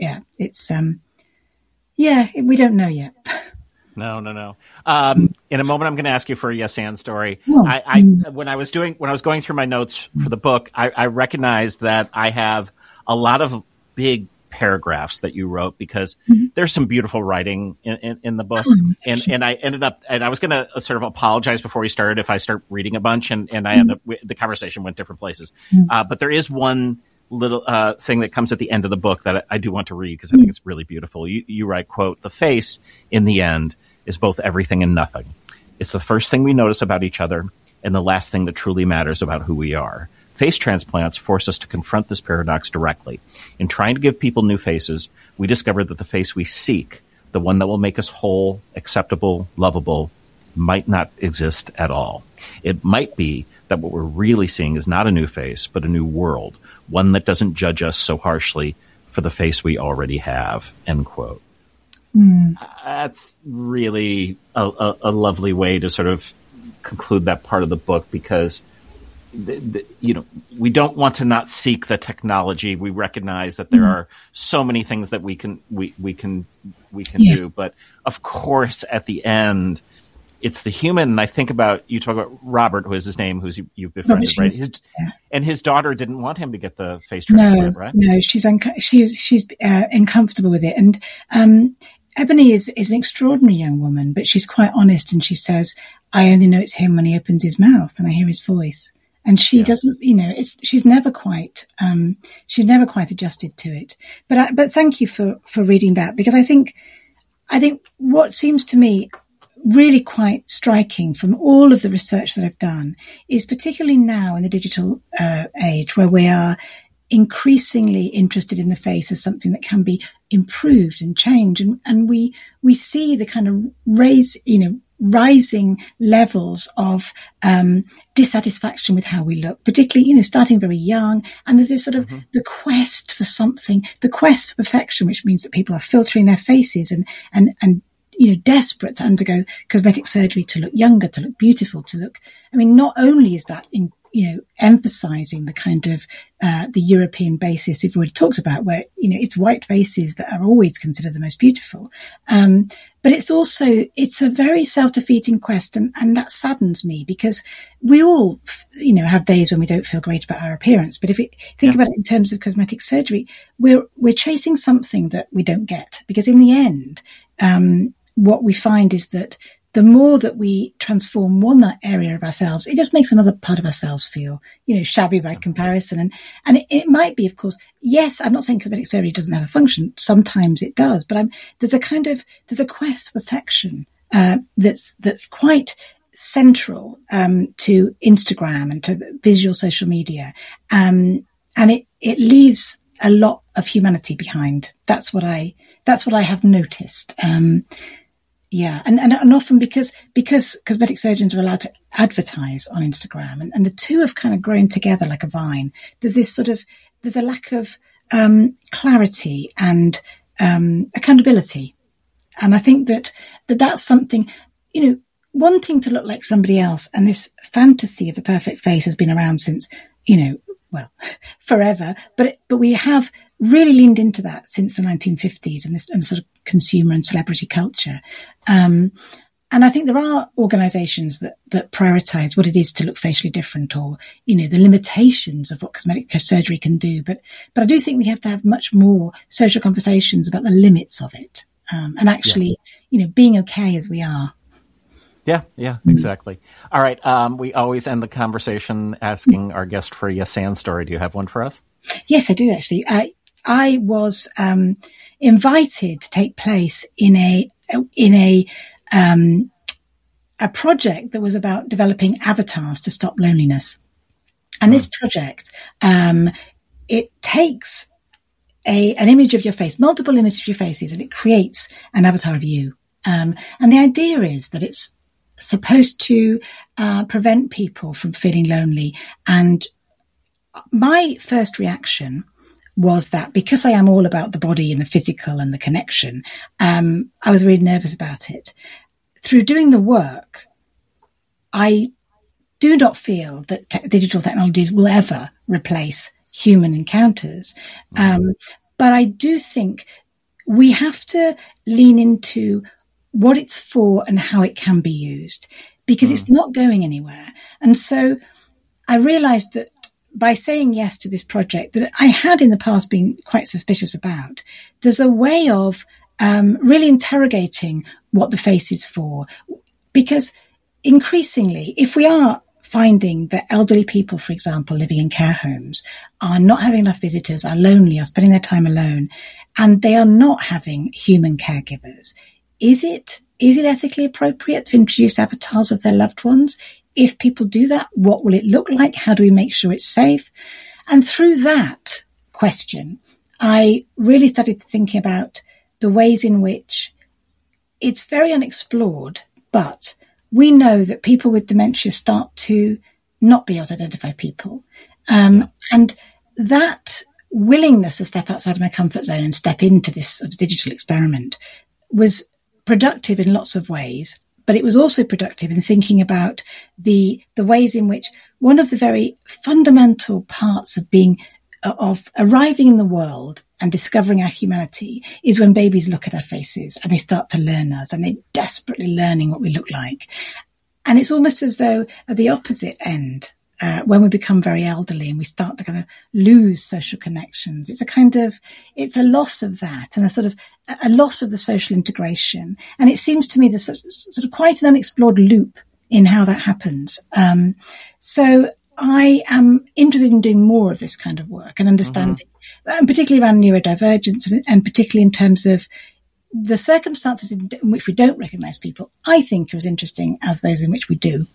We don't know yet. No. In a moment, I'm going to ask you for a yes and story. When I was going through my notes for the book, I recognized that I have a lot of big paragraphs that you wrote, because there's some beautiful writing in the book. And I ended up, and I was going to sort of apologize before we started if I start reading a bunch, and I ended up, the conversation went different places. But there is one little thing that comes at the end of the book that I do want to read, because I think it's really beautiful. You write, quote, "The face, in the end, is both everything and nothing. It's the first thing we notice about each other and the last thing that truly matters about who we are. Face transplants force us to confront this paradox directly. In trying to give people new faces, we discover that the face we seek, the one that will make us whole, acceptable, lovable, might not exist at all. It might be that what we're really seeing is not a new face, but a new world, one that doesn't judge us so harshly for the face we already have," end quote. That's really a lovely way to sort of conclude that part of the book, because we don't want to not seek the technology. We recognize that there are so many things that we can do, but of course, at the end, it's the human. And I think about, you talk about Robert, who is his name, who's you've befriended, right? And his daughter didn't want him to get the face transplant, right? No, she's uncomfortable with it. And Ebony is an extraordinary young woman, but she's quite honest, and she says, "I only know it's him when he opens his mouth and I hear his voice." And she doesn't, she's never quite adjusted to it. But thank you for reading that, because I think what seems to me really quite striking from all of the research that I've done is, particularly now in the digital age, where we are increasingly interested in the face as something that can be improved and changed, and we see the kind of rising levels of dissatisfaction with how we look, particularly, starting very young. And there's this sort of the quest for something, the quest for perfection, which means that people are filtering their faces and desperate to undergo cosmetic surgery to look younger, to look beautiful, to look, not only is that emphasizing the kind of the European basis we've already talked about, where it's white faces that are always considered the most beautiful, but it's a very self-defeating quest, and that saddens me, because we all have days when we don't feel great about our appearance. But if we think about it in terms of cosmetic surgery, we're chasing something that we don't get, because in the end, what we find is that the more that we transform one area of ourselves, it just makes another part of ourselves feel, shabby by comparison. And it might be, of course, yes, I'm not saying cosmetic surgery doesn't have a function. Sometimes it does, but there's a quest for perfection, that's quite central, to Instagram and to visual social media. And it leaves a lot of humanity behind. That's what I have noticed. Yeah. And often because cosmetic surgeons are allowed to advertise on Instagram and the two have kind of grown together like a vine, there's a lack of clarity and accountability. And I think that's something, wanting to look like somebody else, and this fantasy of the perfect face has been around since, forever. But we have really leaned into that since the 1950s and sort of consumer and celebrity culture. And I think there are organisations that prioritise what it is to look facially different, or the limitations of what cosmetic surgery can do. But I do think we have to have much more social conversations about the limits of it, and actually, being okay as we are. Yeah, exactly. All right. We always end the conversation asking our guest for a yes and story. Do you have one for us? Yes, I do actually. I was invited to take place in a project that was about developing avatars to stop loneliness. And this project, it takes an image of your face, multiple images of your faces, and it creates an avatar of you. And the idea is that it's supposed to prevent people from feeling lonely. And my first reaction was that because I am all about the body and the physical and the connection, I was really nervous about it. Through doing the work, I do not feel that digital technologies will ever replace human encounters. But I do think we have to lean into what it's for and how it can be used, because it's not going anywhere. And so I realized that by saying yes to this project that I had in the past been quite suspicious about, there's a way of really interrogating what the face is for. Because increasingly, if we are finding that elderly people, for example, living in care homes, are not having enough visitors, are lonely, are spending their time alone, and they are not having human caregivers, is it ethically appropriate to introduce avatars of their loved ones? If people do that, what will it look like? How do we make sure it's safe? And through that question, I really started thinking about the ways in which it's very unexplored, but we know that people with dementia start to not be able to identify people. And that willingness to step outside of my comfort zone and step into this sort of digital experiment was productive in lots of ways, but it was also productive in thinking about the ways in which one of the very fundamental parts of arriving in the world and discovering our humanity is when babies look at our faces and they start to learn us and they're desperately learning what we look like. And it's almost as though at the opposite end, when we become very elderly and we start to kind of lose social connections, it's a loss of that and a loss of the social integration. And it seems to me there's sort of quite an unexplored loop in how that happens. So I am interested in doing more of this kind of work and understanding, and particularly around neurodivergence and particularly in terms of the circumstances in which we don't recognize people, I think are as interesting as those in which we do.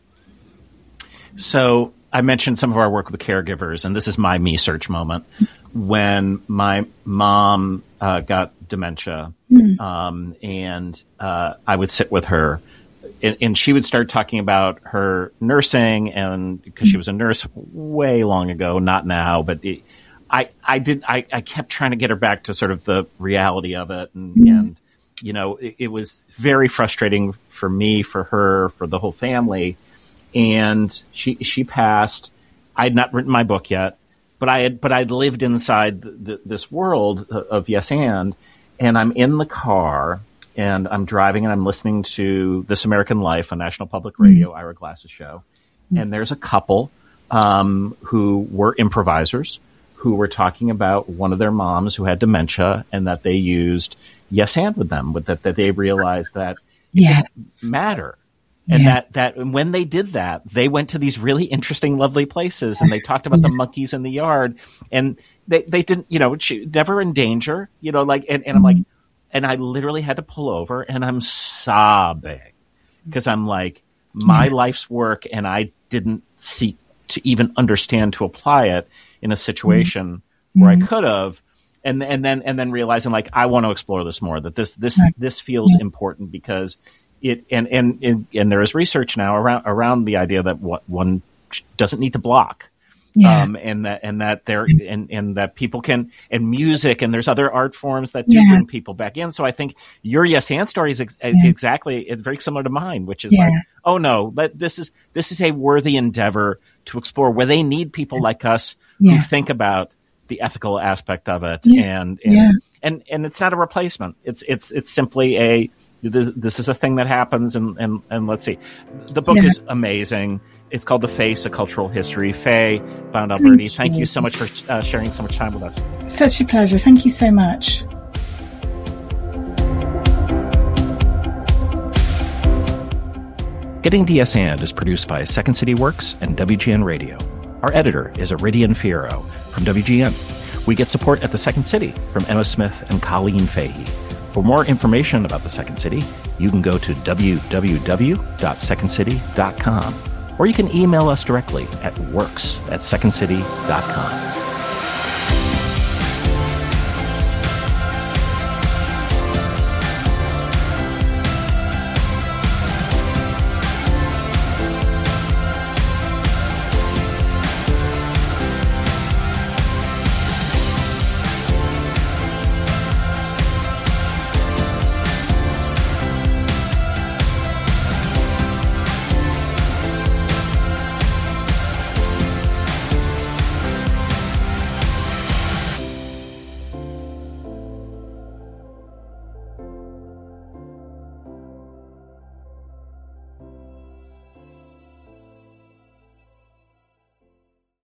So I mentioned some of our work with caregivers, and this is my me search moment. When my mom got dementia, and I would sit with her, and she would start talking about her nursing, and because she was a nurse way long ago, not now, but I kept trying to get her back to sort of the reality of it, and it was very frustrating for me, for her, for the whole family. And she passed. I had not written my book yet, but I'd lived inside this world of Yes and I'm in the car and I'm driving and I'm listening to This American Life on National Public Radio, Ira Glass's show. And there's a couple who were improvisers who were talking about one of their moms who had dementia and that they used Yes and with them, that they realized that it didn't matter. And that when they did that, they went to these really interesting, lovely places, and they talked about the monkeys in the yard, and they didn't, never in danger, and I'm like, and I literally had to pull over, and I'm sobbing because I'm like, my life's work, and I didn't seek to even understand to apply it in a situation where I could have, and then realizing like I want to explore this more, that this feels important because there is research now around the idea that one doesn't need to block. Yeah. And that people can, and music, and there's other art forms that do bring people back in. So I think your Yes and story is exactly, it's very similar to mine, which is like, oh no, this is a worthy endeavor to explore where they need people like us who think about the ethical aspect of it. And it's not a replacement. It's simply this is a thing that happens. And let's see, the book is amazing. It's called The Face, A Cultural History. Faye Bound-Alberti, thank you so much for sharing so much time with us. Such a pleasure. Thank you so much. Getting to Yes and is produced by Second City Works and WGN Radio. Our editor is Iridian Fierro from WGN. We get support at the Second City from Emma Smith and Colleen Fahey. For more information about the Second City, you can go to www.secondcity.com. Or you can email us directly at works@secondcity.com.